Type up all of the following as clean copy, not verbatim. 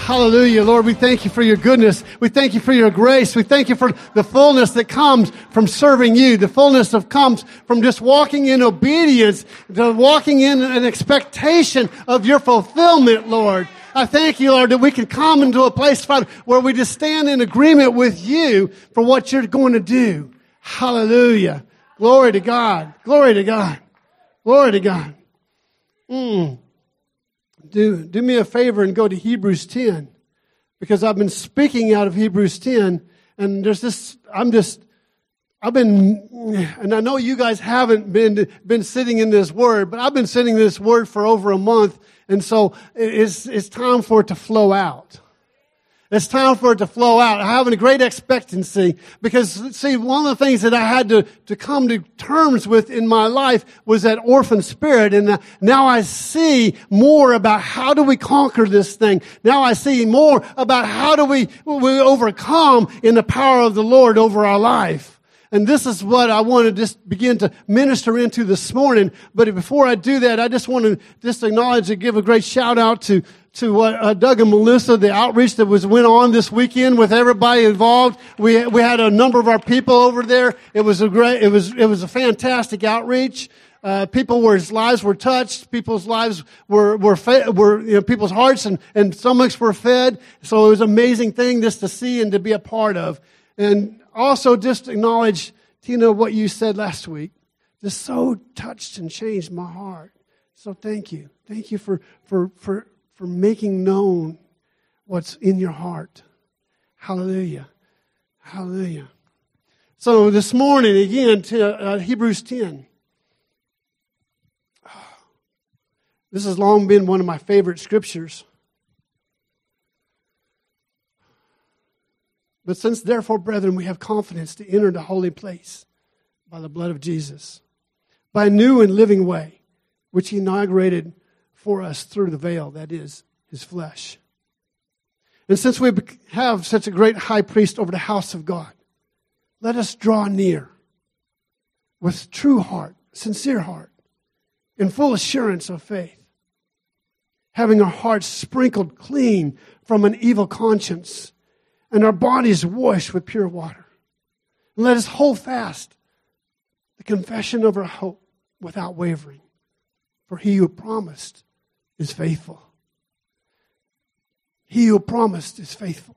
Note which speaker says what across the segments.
Speaker 1: Hallelujah, Lord, we thank you for your goodness. We thank you for your grace. We thank you for the fullness that comes from serving you. The fullness that comes from just walking in obedience, to walking in an expectation of your fulfillment, Lord. I thank you, Lord, that we can come into a place, Father, where we just stand in agreement with you for what you're going to do. Hallelujah. Glory to God. Glory to God. Glory to God. Do me a favor and go to Hebrews 10, because I've been speaking out of Hebrews 10, and there's this, I've been, and I know you guys haven't been sitting in this word, but I've been sitting in this word for over a month, and so it's time for it to flow out. It's time for it to flow out. I'm having a great expectancy because, see, one of the things that I had to come to terms with in my life was that orphan spirit. And now I see more about how do we conquer this thing. Now I see more about how do we overcome in the power of the Lord over our life. And this is what I want to just begin to minister into this morning. But before I do that, I just want to just acknowledge and give a great shout out to Doug and Melissa, the outreach that went on this weekend with everybody involved. We had a number of our people over there. It was a fantastic outreach. People's lives were touched. People's lives were people's hearts and stomachs were fed. So it was an amazing thing just to see and to be a part of. And also just acknowledge, Tina, what you said last week. Just so touched and changed my heart. So thank you. Thank you for making known what's in your heart. Hallelujah. Hallelujah. So this morning, again, to Hebrews 10. This has long been one of my favorite scriptures. But since, therefore, brethren, we have confidence to enter the holy place by the blood of Jesus, by a new and living way, which he inaugurated for us through the veil, that is, his flesh. And since we have such a great high priest over the house of God, let us draw near with true heart, sincere heart, in full assurance of faith, having our hearts sprinkled clean from an evil conscience and our bodies washed with pure water. And let us hold fast the confession of our hope without wavering, for he who promised is faithful. He who promised is faithful.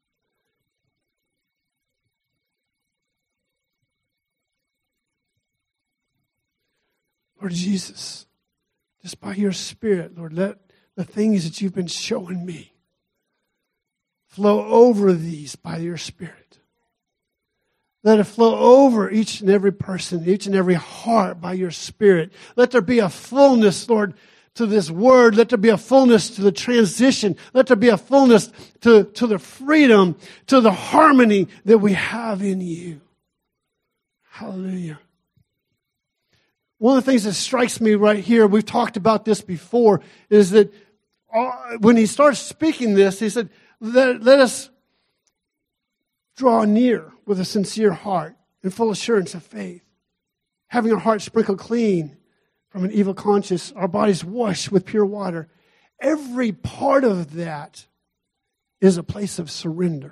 Speaker 1: Lord Jesus, just by your Spirit, Lord, let the things that you've been showing me flow over these by your Spirit. Let it flow over each and every person, each and every heart by your Spirit. Let there be a fullness, Lord, to this word. Let there be a fullness to the transition. Let there be a fullness to the freedom, to the harmony that we have in you. Hallelujah. One of the things that strikes me right here, we've talked about this before, is that when he starts speaking this, he said, let us draw near with a sincere heart and full assurance of faith, having our hearts sprinkled clean from an evil conscience, our bodies washed with pure water. Every part of that is a place of surrender.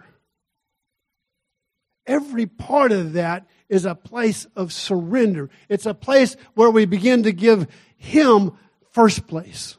Speaker 1: Every part of that is a place of surrender. It's a place where we begin to give him first place.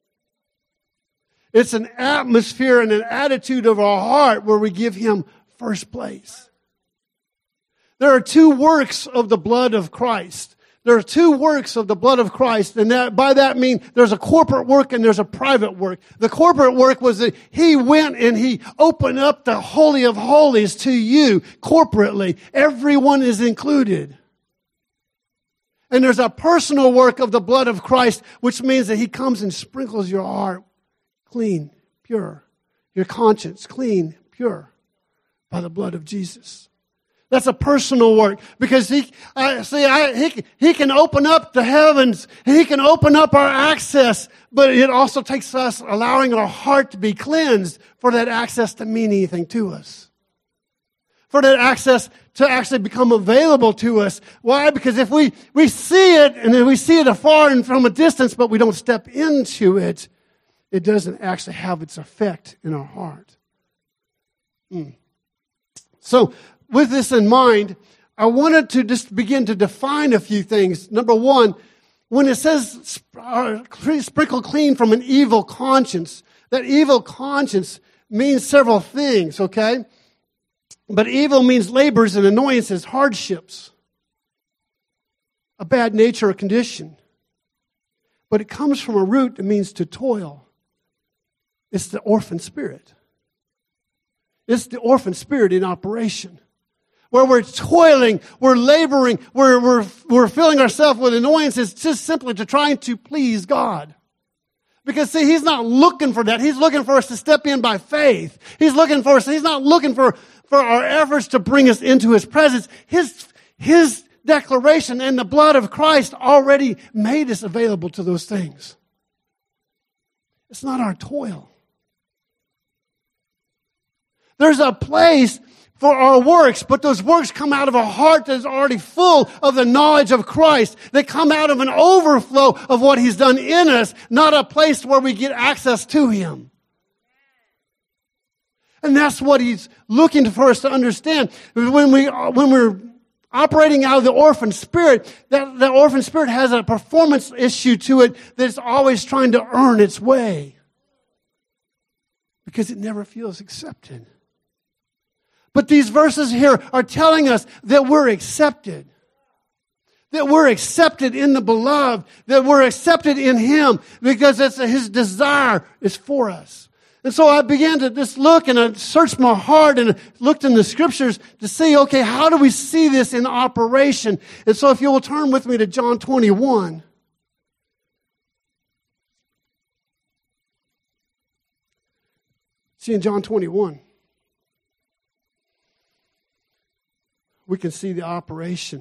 Speaker 1: It's an atmosphere and an attitude of our heart where we give him first place. There are two works of the blood of Christ. There are two works of the blood of Christ, and by that I mean there's a corporate work and there's a private work. The corporate work was that he went and he opened up the Holy of Holies to you corporately. Everyone is included. And there's a personal work of the blood of Christ, which means that he comes and sprinkles your heart clean, pure. Your conscience clean, pure by the blood of Jesus. That's a personal work because he can open up the heavens and he can open up our access, but it also takes us allowing our heart to be cleansed for that access to mean anything to us. For that access to actually become available to us. Why? Because if we see it and then we see it afar and from a distance, but we don't step into it, it doesn't actually have its effect in our heart. So with this in mind, I wanted to just begin to define a few things. Number one, when it says sprinkle clean from an evil conscience, that evil conscience means several things, okay? But evil means labors and annoyances, hardships, a bad nature or condition. But it comes from a root that means to toil. It's the orphan spirit. It's the orphan spirit in operation. Where we're toiling, we're laboring, we're filling ourselves with annoyances just simply to trying to please God. Because see, He's not looking for that. He's looking for us to step in by faith. He's looking for us. He's not looking for our efforts to bring us into His presence. His declaration and the blood of Christ already made us available to those things. It's not our toil. There's a place for our works, but those works come out of a heart that is already full of the knowledge of Christ. They come out of an overflow of what He's done in us, not a place where we get access to Him. And that's what He's looking for us to understand. When we're operating out of the orphan spirit, that the orphan spirit has a performance issue to it that's always trying to earn its way. Because it never feels accepted. But these verses here are telling us that we're accepted. That we're accepted in the beloved. That we're accepted in Him. Because His desire is for us. And so I began to just look and I searched my heart and looked in the scriptures to see, okay, how do we see this in operation? And so if you will turn with me to John 21. See, in John 21, we can see the operation.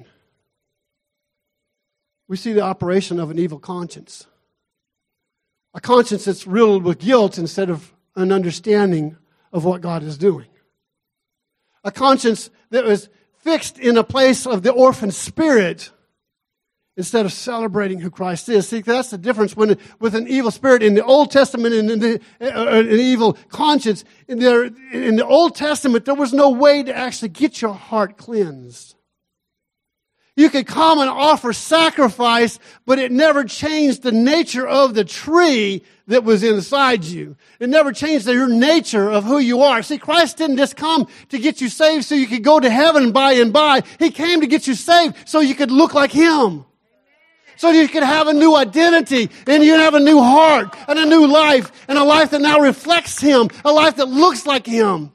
Speaker 1: We see the operation of an evil conscience. A conscience that's riddled with guilt instead of an understanding of what God is doing. A conscience that was fixed in a place of the orphan spirit instead of celebrating who Christ is. See, that's the difference with an evil spirit in the Old Testament and an evil conscience. In the Old Testament, there was no way to actually get your heart cleansed. You could come and offer sacrifice, but it never changed the nature of the tree that was inside you. It never changed your nature of who you are. See, Christ didn't just come to get you saved so you could go to heaven by and by. He came to get you saved so you could look like Him. So you could have a new identity and you have a new heart and a new life and a life that now reflects Him, a life that looks like Him.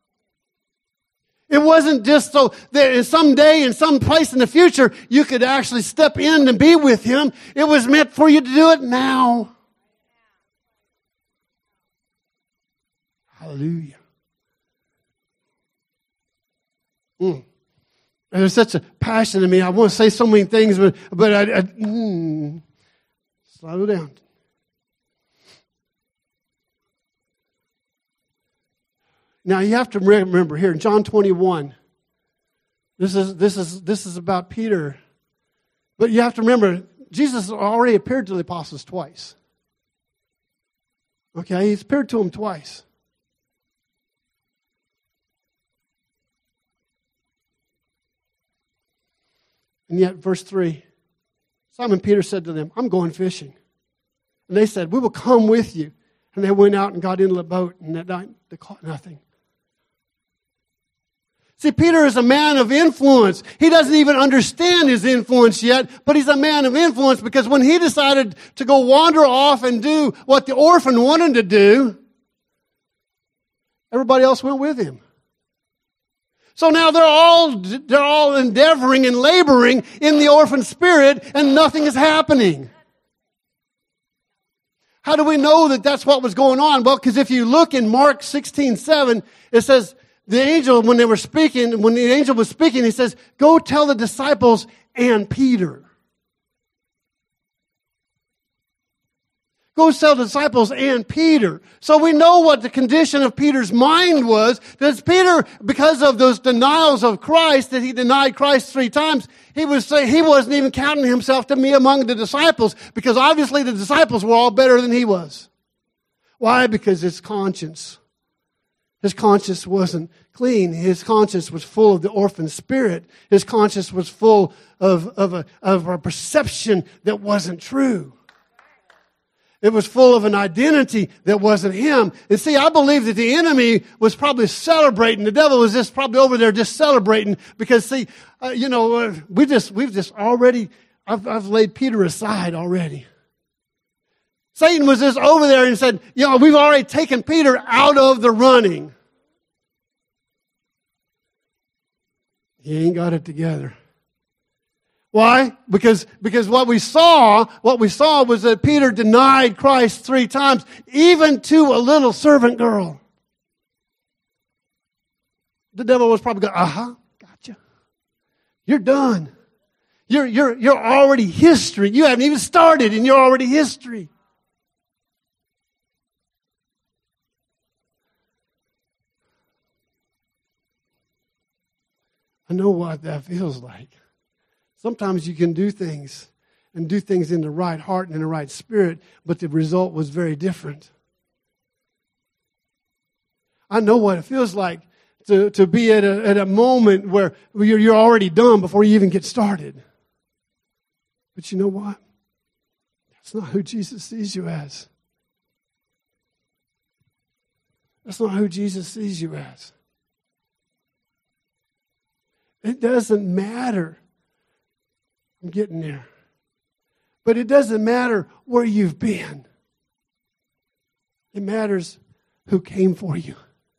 Speaker 1: It wasn't just so that in some day, in some place in the future, you could actually step in and be with Him. It was meant for you to do it now. Hallelujah. There's such a passion in me. I want to say so many things, but slow down. Now you have to remember here in John 21, this is about Peter. But you have to remember, Jesus already appeared to the apostles twice. Okay, He's appeared to them twice. And yet, verse 3, Simon Peter said to them, I'm going fishing. And they said, we will come with you. And they went out and got into the boat, and that night they caught nothing. See, Peter is a man of influence. He doesn't even understand his influence yet, but he's a man of influence because when he decided to go wander off and do what the orphan wanted to do, everybody else went with him. So now they're all endeavoring and laboring in the orphan spirit, and nothing is happening. How do we know that that's what was going on? Well, because if you look in Mark 16:7, it says, the angel, when the angel was speaking, he says, go tell the disciples and Peter. Go tell the disciples and Peter. So we know what the condition of Peter's mind was. That Peter, because of those denials of Christ, that he denied Christ 3 times, he was saying he wasn't even counting himself to be among the disciples, because obviously the disciples were all better than he was. Why? Because his conscience wasn't clean. His conscience was full of the orphan spirit. His conscience was full of a perception that wasn't true. It was full of an identity that wasn't him. And see, I believe that the enemy was probably celebrating. The devil was just probably over there just celebrating because, see, we've just already, I've laid Peter aside already. Satan was just over there and said, we've already taken Peter out of the running. He ain't got it together. Why? Because what we saw was that Peter denied Christ 3 times, even to a little servant girl. The devil was probably going, gotcha. You're done. You're already history. You haven't even started and you're already history. I know what that feels like. Sometimes you can do things in the right heart and in the right spirit, but the result was very different. I know what it feels like to be at a moment where you're already done before you even get started. But you know what? That's not who Jesus sees you as. That's not who Jesus sees you as. It doesn't matter. I'm getting there. But it doesn't matter where you've been. It matters who came for you.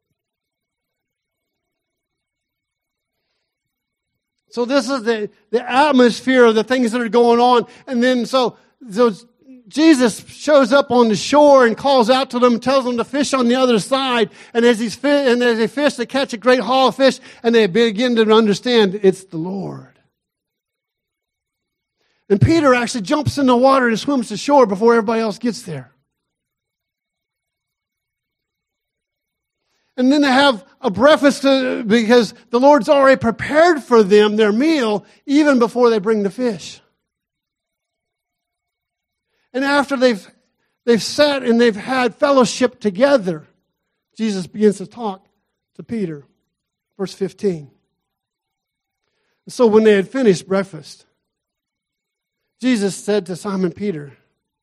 Speaker 1: So this is the atmosphere of the things that are going on. And then so Jesus shows up on the shore and calls out to them, tells them to fish on the other side. And as they fish, they catch a great haul of fish, and they begin to understand it's the Lord. And Peter actually jumps in the water and swims to shore before everybody else gets there. And then they have a breakfast because the Lord's already prepared for them their meal even before they bring the fish. And after they've sat and they've had fellowship together, Jesus begins to talk to Peter. Verse 15. And so when they had finished breakfast, Jesus said to Simon Peter,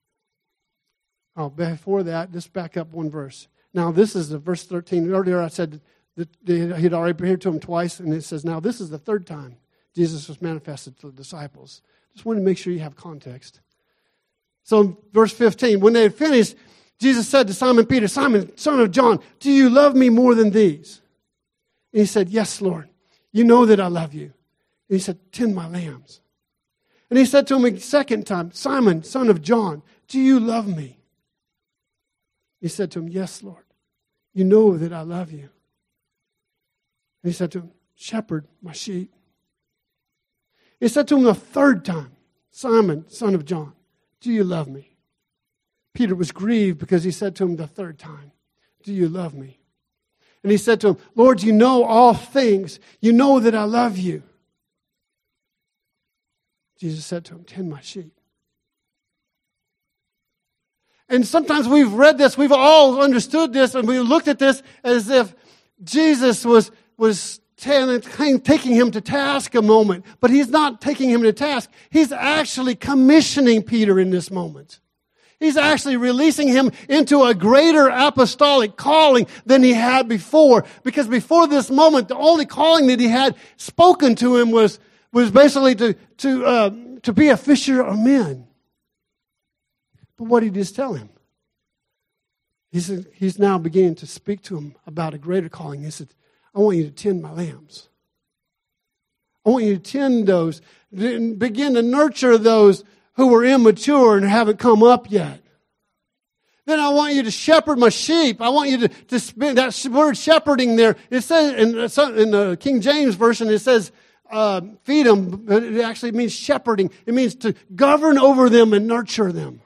Speaker 1: before that, just back up one verse. Now this is the verse 13. Earlier I said that he'd already appeared to him twice, and it says, now this is the third time Jesus was manifested to the disciples. Just wanted to make sure you have context. So verse 15, when they had finished, Jesus said to Simon Peter, Simon, son of John, do you love me more than these? And he said, yes, Lord. You know that I love you. And he said, tend my lambs. And he said to him a second time, Simon, son of John, do you love me? He said to him, yes, Lord. You know that I love you. And he said to him, shepherd my sheep. He said to him the third time, Simon, son of John, do you love me? Peter was grieved because he said to him the third time, do you love me? And he said to him, Lord, you know all things. You know that I love you. Jesus said to him, tend my sheep. And sometimes we've read this, we've all understood this, and we looked at this as if Jesus was taking him to task a moment. But he's not taking him to task. He's actually commissioning Peter in this moment. He's actually releasing him into a greater apostolic calling than he had before. Because before this moment, the only calling that he had spoken to him was basically to be a fisher of men. But what did he just tell him? He's now beginning to speak to him about a greater calling. He said, I want you to tend my lambs. I want you to tend those, begin to nurture those who are immature and haven't come up yet. Then I want you to shepherd my sheep. I want you to spend that word shepherding there. It says in the King James Version, it says feed them, but it actually means shepherding. It means to govern over them and nurture them.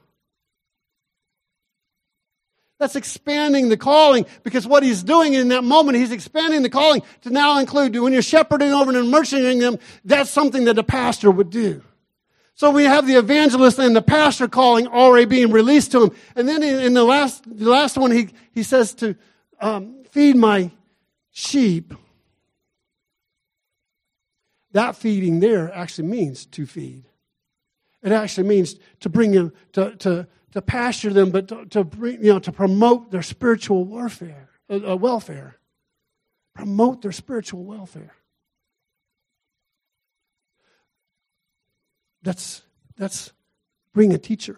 Speaker 1: That's expanding the calling, because what he's doing in that moment, he's expanding the calling to now include, when you're shepherding over and nurturing them, that's something that a pastor would do. So we have the evangelist and the pastor calling already being released to him. And then in the last one, he says to feed my sheep. That feeding there actually means to feed. It actually means to bring them, to pasture them, but to bring, to promote their spiritual welfare. Promote their spiritual welfare. That's bring a teacher.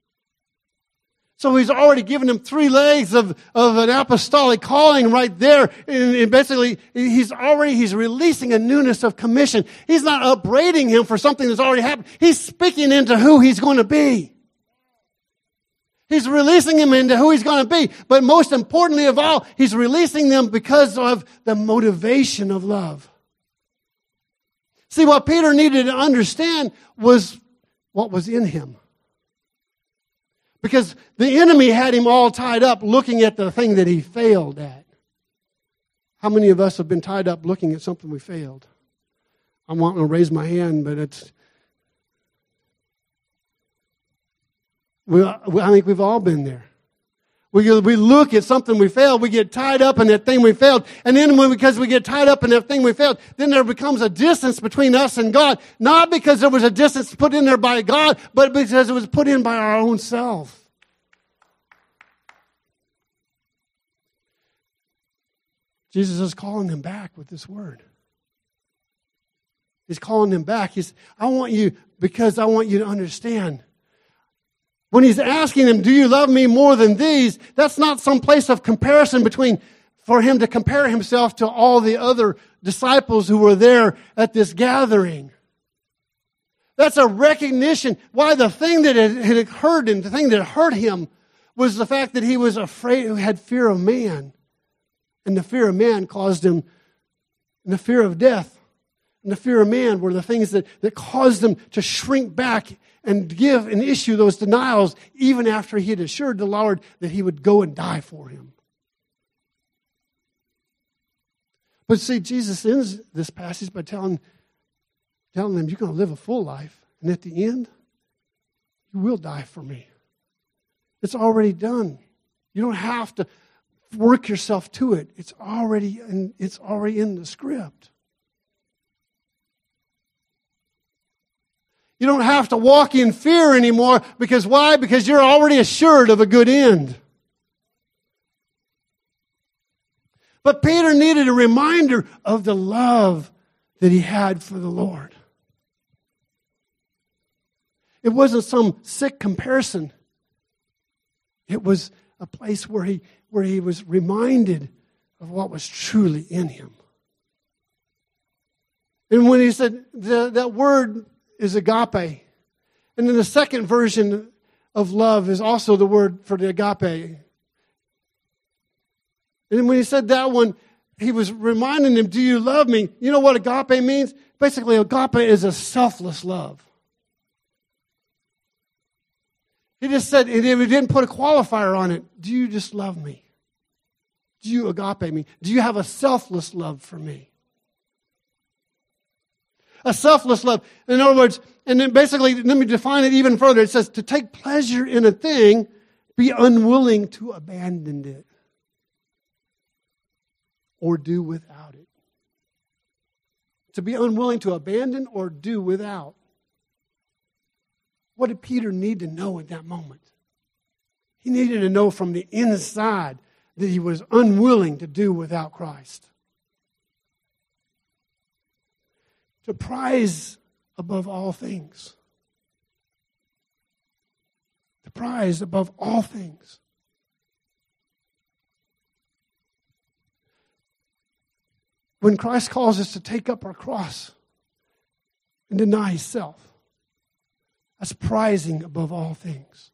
Speaker 1: So he's already given him 3 legs of an apostolic calling right there. And basically, he's releasing a newness of commission. He's not upbraiding him for something that's already happened. He's speaking into who he's going to be. He's releasing him into who he's going to be. But most importantly of all, he's releasing them because of the motivation of love. See, what Peter needed to understand was what was in him. Because the enemy had him all tied up looking at the thing that he failed at. How many of us have been tied up looking at something we failed? I'm wanting to raise my hand, but I think we've all been there. We look at something we failed, we get tied up in that thing we failed, and then because we get tied up in that thing we failed, then there becomes a distance between us and God, not because there was a distance put in there by God, but because it was put in by our own self. Jesus is calling them back with this word. He's calling them back. I want you to understand. When he's asking them, do you love me more than these? That's not some place of comparison for him to compare himself to all the other disciples who were there at this gathering. That's a recognition why the thing that had occurred and the thing that hurt him was the fact that he was afraid, he had fear of man. And the fear of man caused him, and the fear of death and the fear of man were the things that caused him to shrink back and give and issue those denials even after he had assured the Lord that he would go and die for him. But see, Jesus ends this passage by telling them, you're going to live a full life, and at the end, you will die for me. It's already done. You don't have to work yourself to it. It's already in the script. You don't have to walk in fear anymore. Because why? Because you're already assured of a good end. But Peter needed a reminder of the love that he had for the Lord. It wasn't some sick comparison. It was a place where he was reminded of what was truly in him. And when he said that word is agape. And then the second version of love is also the word for the agape. And when he said that one, he was reminding them, do you love me? You know what agape means? Basically, agape is a selfless love. He just said, he didn't put a qualifier on it. Do you just love me? Do you agape me? Do you have a selfless love for me? A selfless love. In other words, and then basically, let me define it even further. It says to take pleasure in a thing, be unwilling to abandon it or do without it. To be unwilling to abandon or do without. What did Peter need to know at that moment? He needed to know from the inside that he was unwilling to do without Christ. To prize above all things. To prize above all things. When Christ calls us to take up our cross and deny himself, that's prizing above all things.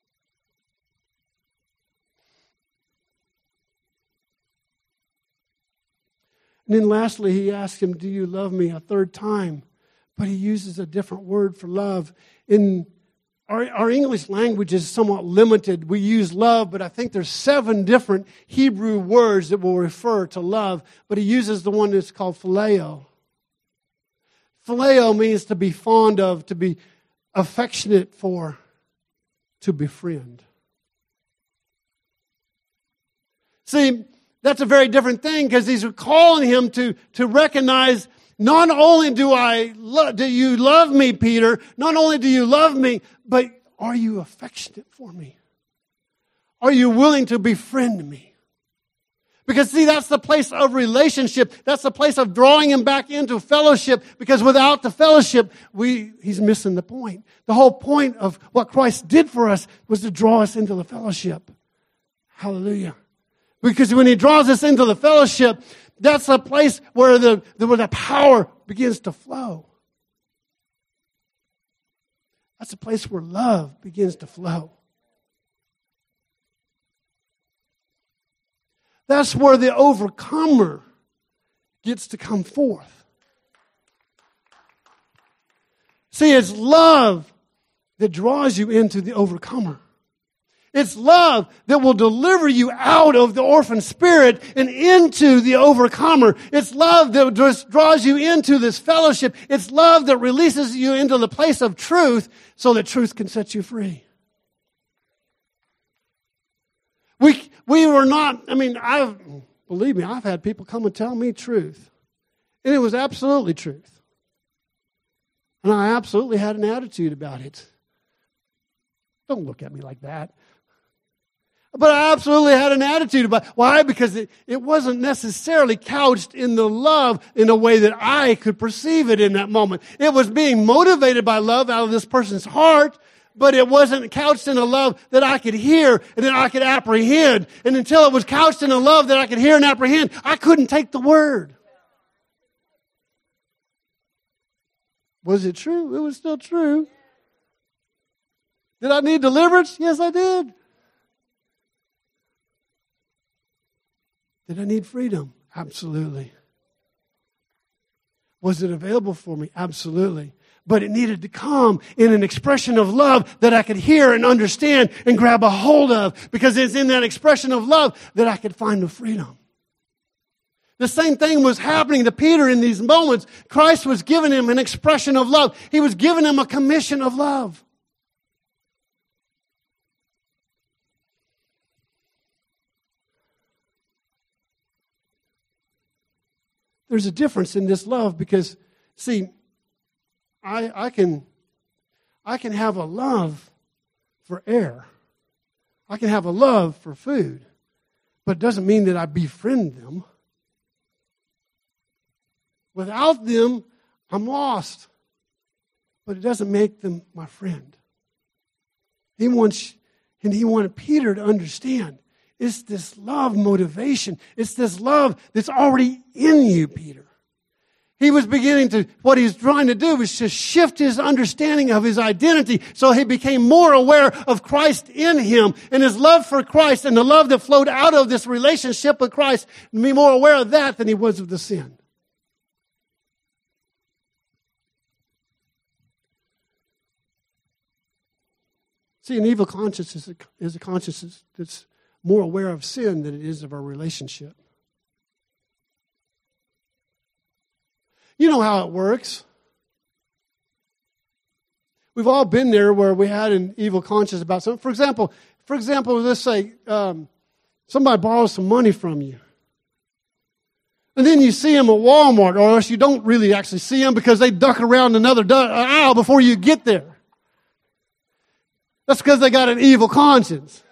Speaker 1: And then lastly, he asked him, do you love me? A third time. But he uses a different word for love. In our English language is somewhat limited. We use love, but I think there's 7 different Hebrew words that will refer to love. But he uses the one that's called phileo. Phileo means to be fond of, to be affectionate for to befriend. See, that's a very different thing because he's calling him to recognize not only do you love me, Peter, not only do you love me, but are you affectionate for me? Are you willing to befriend me? Because see, that's the place of relationship. That's the place of drawing him back into fellowship because without the fellowship, he's missing the point. The whole point of what Christ did for us was to draw us into the fellowship. Hallelujah. Because when he draws us into the fellowship, that's a place where the power begins to flow. That's a place where love begins to flow. That's where the overcomer gets to come forth. See, it's love that draws you into the overcomer. It's love that will deliver you out of the orphan spirit and into the overcomer. It's love that just draws you into this fellowship. It's love that releases you into the place of truth so that truth can set you free. We were not, believe me, I've had people come and tell me truth. And it was absolutely truth. And I absolutely had an attitude about it. Don't look at me like that. But I absolutely had an attitude about it. Why? Because it wasn't necessarily couched in the love in a way that I could perceive it in that moment. It was being motivated by love out of this person's heart, but it wasn't couched in a love that I could hear and that I could apprehend. And until it was couched in a love that I could hear and apprehend, I couldn't take the word. Was it true? It was still true. Did I need deliverance? Yes, I did. Did I need freedom? Absolutely. Was it available for me? Absolutely. But it needed to come in an expression of love that I could hear and understand and grab a hold of, because it's in that expression of love that I could find the freedom. The same thing was happening to Peter in these moments. Christ was giving him an expression of love. He was giving him a commission of love. There's a difference in this love because, see, I can have a love for air. I can have a love for food, but it doesn't mean that I befriend them. Without them, I'm lost, but it doesn't make them my friend. He wanted Peter to understand. It's this love motivation. It's this love that's already in you, Peter. What he was trying to do was to shift his understanding of his identity so he became more aware of Christ in him and his love for Christ and the love that flowed out of this relationship with Christ, and be more aware of that than he was of the sin. See, an evil conscience is a conscience that's more aware of sin than it is of our relationship. You know how it works. We've all been there where we had an evil conscience about something. For example, let's say somebody borrows some money from you. And then you see them at Walmart, or else you don't really actually see them because they duck around another aisle before you get there. That's because they got an evil conscience.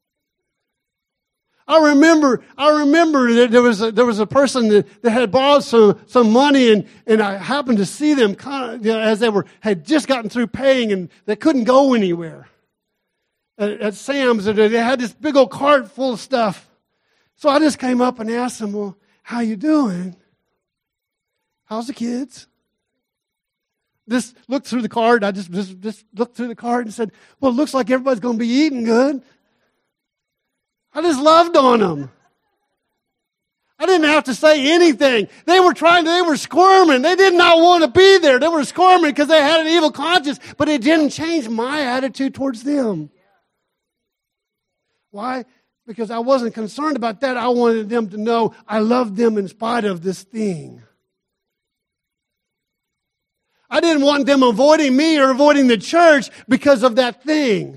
Speaker 1: I remember that there was a person that had borrowed some money, and I happened to see them as they had just gotten through paying, and they couldn't go anywhere. At Sam's, they had this big old cart full of stuff. So I just came up and asked them, "Well, how you doing? How's the kids?" Just looked through the card. I just looked through the card and said, "Well, it looks like everybody's going to be eating good." I just loved on them. I didn't have to say anything. They were squirming. They did not want to be there. They were squirming because they had an evil conscience, but it didn't change my attitude towards them. Why? Because I wasn't concerned about that. I wanted them to know I loved them in spite of this thing. I didn't want them avoiding me or avoiding the church because of that thing.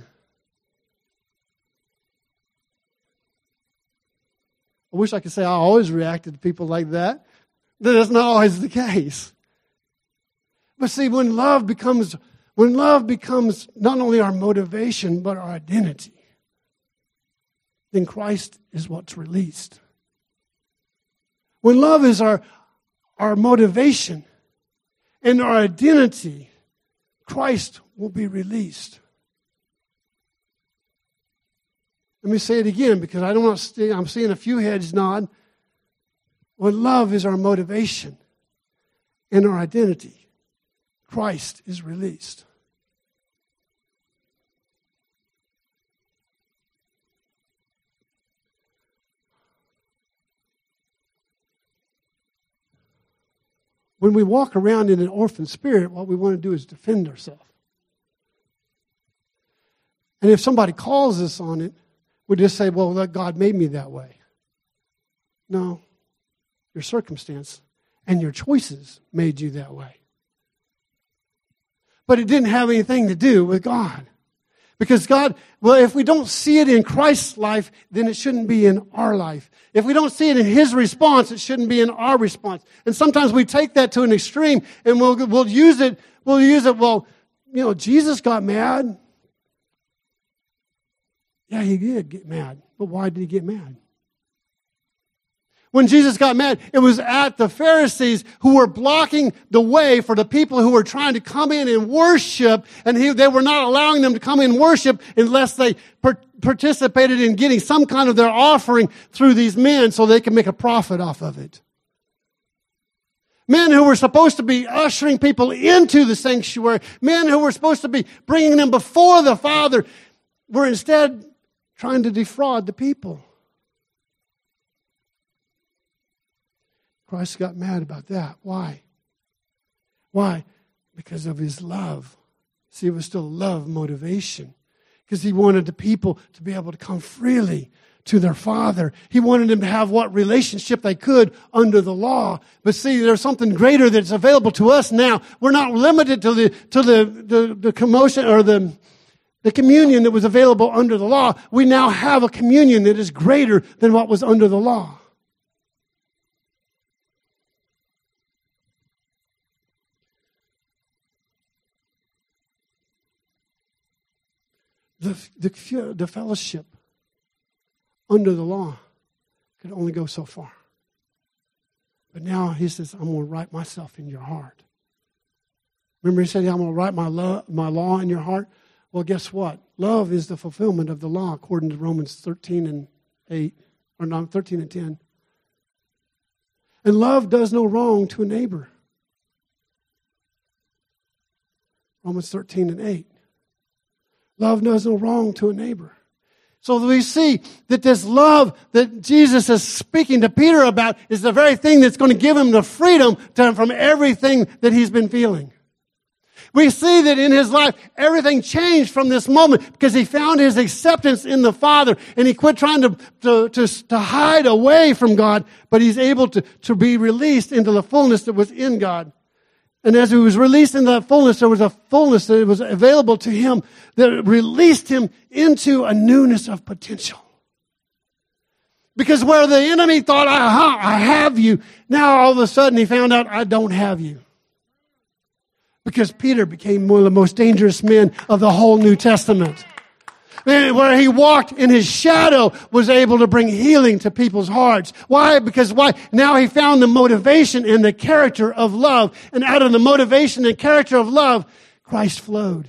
Speaker 1: I wish I could say I always reacted to people like that. That's not always the case. But see, when love becomes not only our motivation, but our identity, then Christ is what's released. When love is our motivation and our identity, Christ will be released. Let me say it again because I'm seeing a few heads nod. When love is our motivation and our identity, Christ is released. When we walk around in an orphan spirit, what we want to do is defend ourselves. And if somebody calls us on it, we just say, well, God made me that way. No, your circumstance and your choices made you that way. But it didn't have anything to do with God. Because God, well, if we don't see it in Christ's life, then it shouldn't be in our life. If we don't see it in His response, it shouldn't be in our response. And sometimes we take that to an extreme and we'll use it, well, Jesus got mad. Yeah, He did get mad. But why did He get mad? When Jesus got mad, it was at the Pharisees who were blocking the way for the people who were trying to come in and worship, and they were not allowing them to come in and worship unless they participated in getting some kind of their offering through these men so they could make a profit off of it. Men who were supposed to be ushering people into the sanctuary, men who were supposed to be bringing them before the Father, were instead trying to defraud the people. Christ got mad about that. Why? Why? Because of His love. See, it was still love motivation. Because He wanted the people to be able to come freely to their Father. He wanted them to have what relationship they could under the law. But see, there's something greater that's available to us now. We're not limited to the commotion or the communion that was available under the law. We now have a communion that is greater than what was under the law. The fellowship under the law could only go so far. But now He says, I'm going to write myself in your heart. Remember He said, I'm going to write my law in your heart? Well, guess what? Love is the fulfillment of the law according to Romans 13 and 8, or no, 13 and 10. And love does no wrong to a neighbor. Romans 13 and 8. Love does no wrong to a neighbor. So we see that this love that Jesus is speaking to Peter about is the very thing that's going to give him the freedom from everything that he's been feeling. We see that in his life, everything changed from this moment because he found his acceptance in the Father and he quit trying to hide away from God, but he's able to be released into the fullness that was in God. And as he was released into that fullness, there was a fullness that was available to him that released him into a newness of potential. Because where the enemy thought, I have you, now all of a sudden he found out, I don't have you. Because Peter became one of the most dangerous men of the whole New Testament. And where he walked in his shadow was able to bring healing to people's hearts. Why? Because why? Now he found the motivation and the character of love. And out of the motivation and character of love, Christ flowed.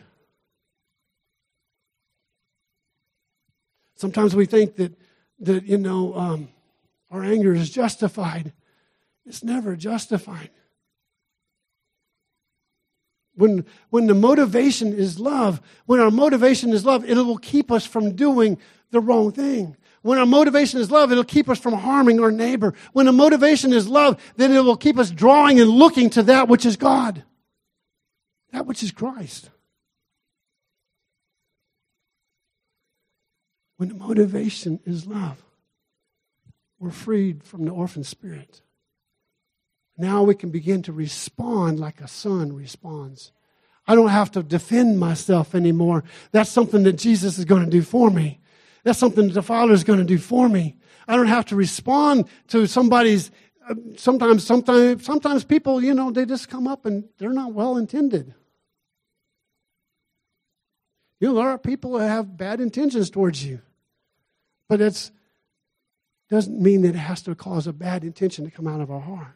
Speaker 1: Sometimes we think that our anger is justified. It's never justified. When the motivation is love, when our motivation is love, it will keep us from doing the wrong thing. When our motivation is love, it'll keep us from harming our neighbor. When the motivation is love, then it will keep us drawing and looking to that which is God, that which is Christ. When the motivation is love, we're freed from the orphan spirit. Now we can begin to respond like a son responds. I don't have to defend myself anymore. That's something that Jesus is going to do for me. That's something that the Father is going to do for me. I don't have to respond to somebody's, sometimes people, they just come up and they're not well intended. There are people who have bad intentions towards you. But it doesn't mean that it has to cause a bad intention to come out of our heart.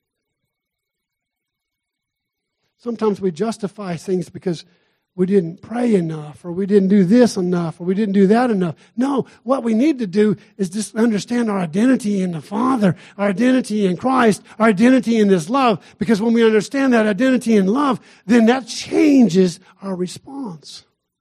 Speaker 1: Sometimes we justify things because we didn't pray enough, or we didn't do this enough, or we didn't do that enough. No, what we need to do is just understand our identity in the Father, our identity in Christ, our identity in this love. Because when we understand that identity in love, then that changes our response.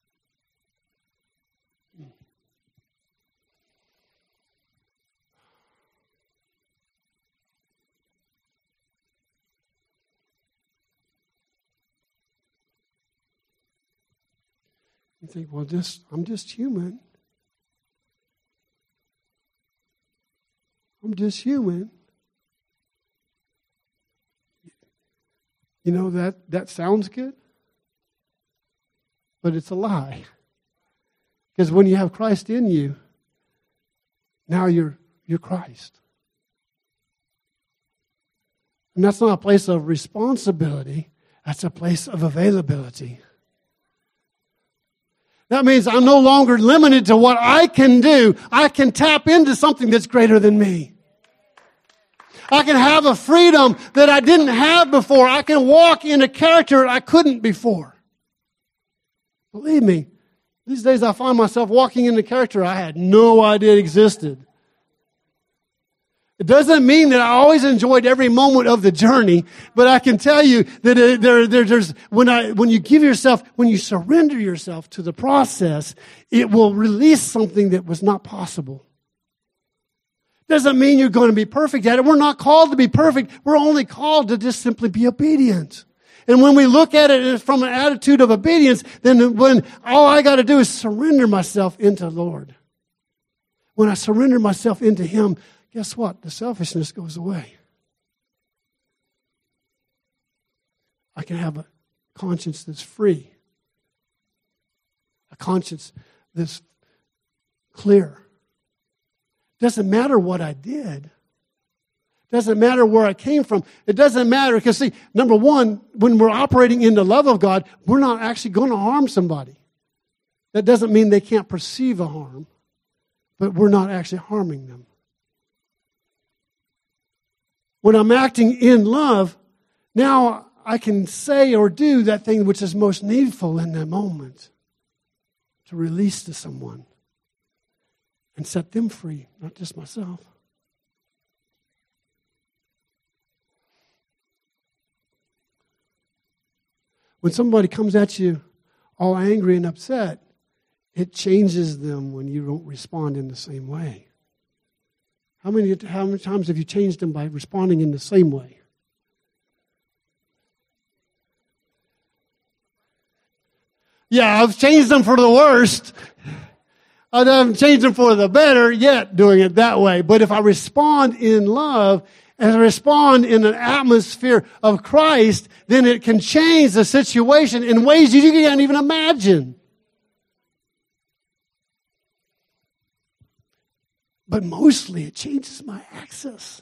Speaker 1: You think, well, I'm just human. I'm just human. That sounds good, but it's a lie. Because when you have Christ in you, now you're Christ. And that's not a place of responsibility, that's a place of availability. That means I'm no longer limited to what I can do. I can tap into something that's greater than me. I can have a freedom that I didn't have before. I can walk in a character I couldn't before. Believe me, these days I find myself walking in a character I had no idea existed. It doesn't mean that I always enjoyed every moment of the journey, but I can tell you that there's when you surrender yourself to the process, it will release something that was not possible. Doesn't mean you're going to be perfect at it. We're not called to be perfect. We're only called to just simply be obedient. And when we look at it from an attitude of obedience, then when all I got to do is surrender myself into the Lord. When I surrender myself into Him, guess what? The selfishness goes away. I can have a conscience that's free. A conscience that's clear. Doesn't matter what I did. Doesn't matter where I came from. It doesn't matter because, see, number one, when we're operating in the love of God, we're not actually going to harm somebody. That doesn't mean they can't perceive a harm, but we're not actually harming them. When I'm acting in love, now I can say or do that thing which is most needful in that moment to release to someone and set them free, not just myself. When somebody comes at you all angry and upset, it changes them when you don't respond in the same way. How many times have you changed them by responding in the same way? Yeah, I've changed them for the worst. I haven't changed them for the better yet doing it that way. But if I respond in love and I respond in an atmosphere of Christ, then it can change the situation in ways you can't even imagine. But mostly it changes my access.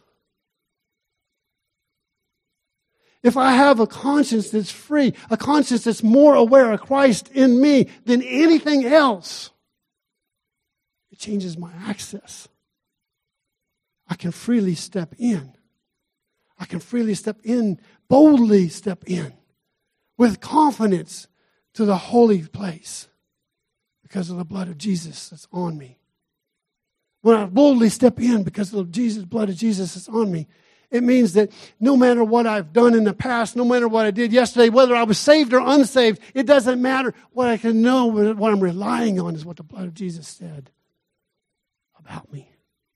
Speaker 1: If I have a conscience that's free, a conscience that's more aware of Christ in me than anything else, it changes my access. I can freely step in. I can freely step in, boldly step in, with confidence to the holy place because of the blood of Jesus that's on me. When I boldly step in because of the blood of Jesus that's on me, it means that no matter what I've done in the past, no matter what I did yesterday, whether I was saved or unsaved, it doesn't matter. What I can know, what I'm relying on is what the blood of Jesus said about me.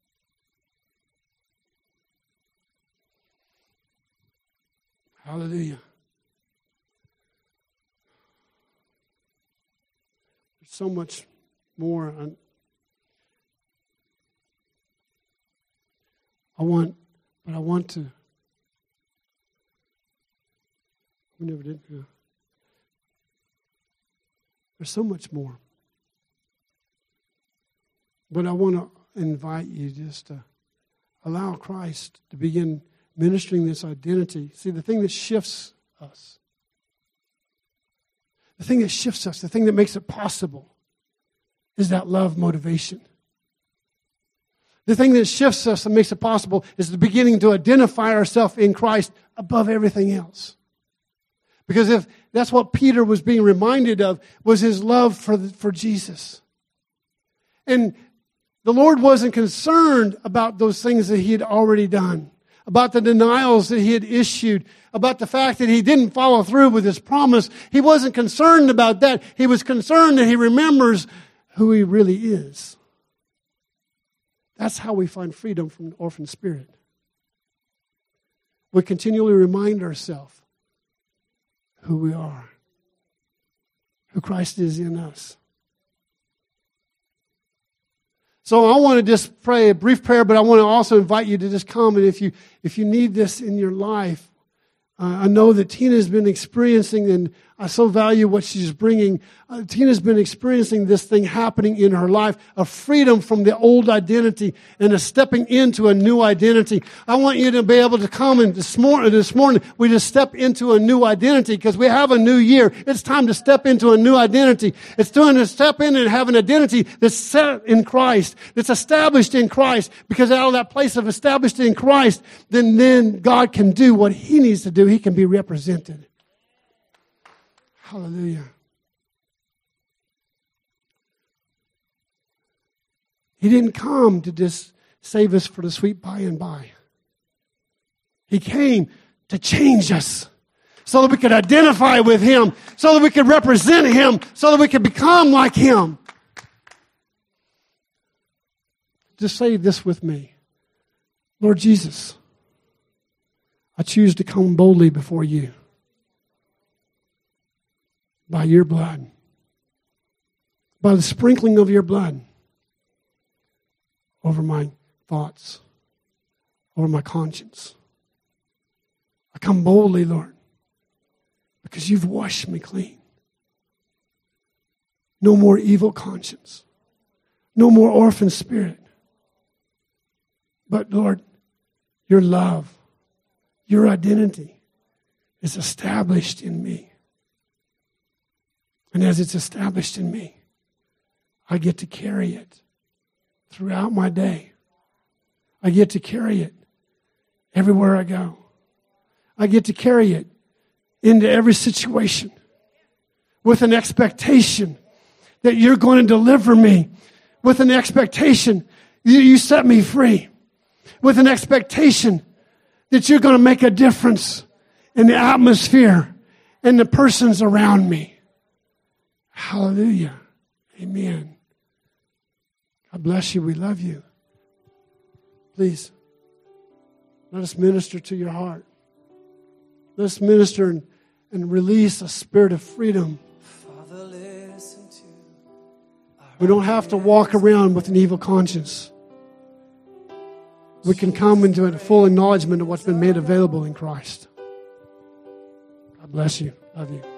Speaker 1: Hallelujah. There's so much more. I want to We never did. Yeah. There's so much more. But I want to invite you just to allow Christ to begin ministering this identity. See, the thing that shifts us, the thing that makes it possible is that love motivation. The thing that shifts us and makes it possible is the beginning to identify ourselves in Christ above everything else. Because if that's what Peter was being reminded of, was his love for Jesus. And the Lord wasn't concerned about those things that he had already done, about the denials that he had issued, about the fact that he didn't follow through with his promise. He wasn't concerned about that. He was concerned that he remembers who he really is. That's how we find freedom from the orphan spirit. We continually remind ourselves who we are, who Christ is in us. So I want to just pray a brief prayer, but I want to also invite you to just come. And if you need this in your life, I know that Tina's been experiencing, and I so value what she's bringing. Tina's been experiencing this thing happening in her life, a freedom from the old identity and a stepping into a new identity. I want you to be able to come, and this morning we just step into a new identity because we have a new year. It's time to step into a new identity. It's time to step in and have an identity that's set in Christ, that's established in Christ, because out of that place of established in Christ, then God can do what he needs to do. He can be represented. Hallelujah. He didn't come to just save us for the sweet by and by. He came to change us so that we could identify with him, so that we could represent him, so that we could become like him. Just say this with me. Lord Jesus, I choose to come boldly before you by your blood, by the sprinkling of your blood over my thoughts, over my conscience. I come boldly, Lord, because you've washed me clean. No more evil conscience. No more orphan spirit. But, Lord, your love, your identity is established in me. And as it's established in me, I get to carry it throughout my day. I get to carry it everywhere I go. I get to carry it into every situation with an expectation that you're going to deliver me, with an expectation you set me free, with an expectation that you're going to make a difference in the atmosphere and the persons around me. Hallelujah. Amen. God bless you. We love you. Please, let us minister to your heart. Let us minister and release a spirit of freedom. Father, listen to we don't have to walk around with an evil conscience. We can come into a full acknowledgement of what's been made available in Christ. God bless you. Love you.